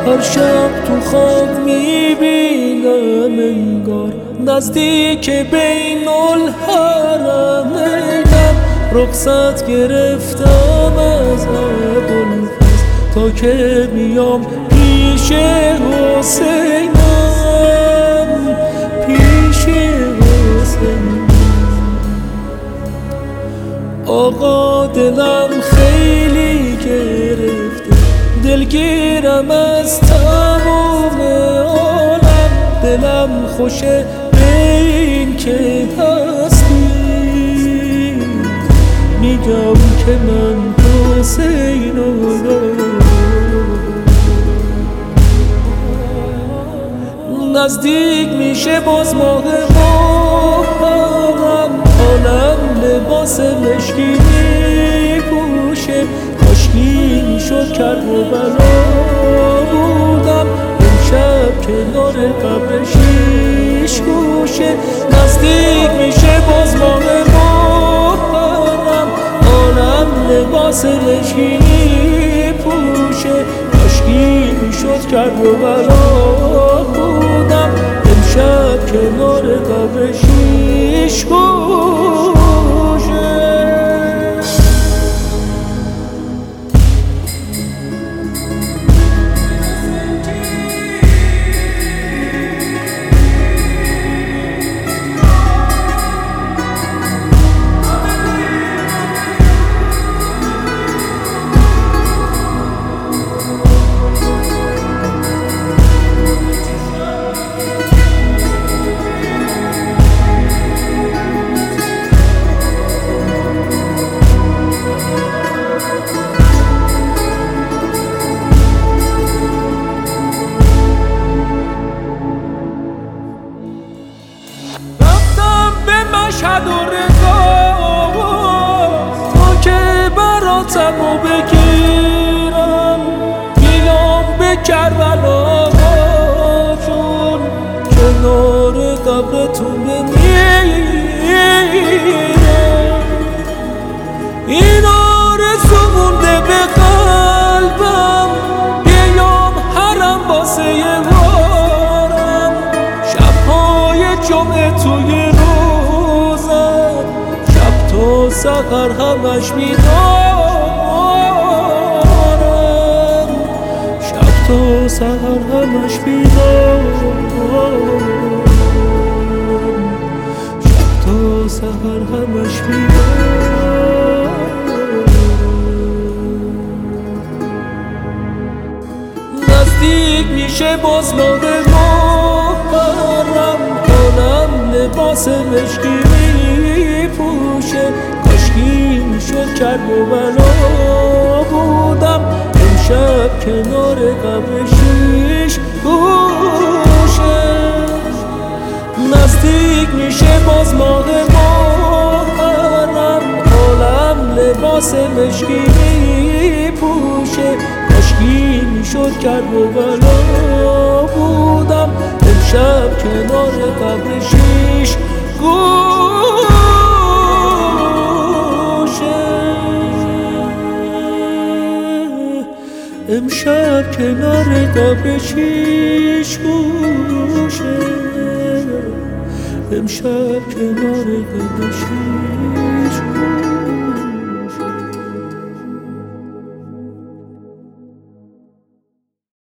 هر شب تو خواب میبینم انگار نزدیک بین الحرمینم. رخصت گرفتم از ابوالفضل تا که میام پیش حسینم، پیش حسینم. آقا دلم خیلی گرفته، دلگیرم از تمام عالم. دلم خوشه به این که هستی، میگم که من حسینم. نزدیک میشه باز ماه محرم، عالم لباس مشکی میپوشه. کاشکی میشد کربلا بودم امشب کنار قبر شیش گوشه. نزدیک میشه باز ماه محرم، عالم لباس مشکی میپوشه. کاشکی میشد کربلا بودم امشب کنار قبر شیش گوشه. مشهد و رضا تا که براتمو بگیرم، بیام به کربلا جون کنار قبرتون بمیرم. این آرزو مونده به قلبم، بیام حرم واسه وارم. شبهای جمعه توی تو سحر همش بیدارم، شب تو سحر همش بیدارم، شب تو سحر همش بیدارم. نزدیک میشه باز ماه محرم، عالم لباس مشکی میپوشه. کاشکی میشد کربلا بودم امشب کنار قبر شیش گوشه. نزدیک میشه باز ماه محرم، عالم لباس مشکی میپوشه. کاشکی میشد کربلا بودم امشب کنار قبر شیش گوشه. امشب کنار قبر شیش گوشه، امشب کنار قبر شیش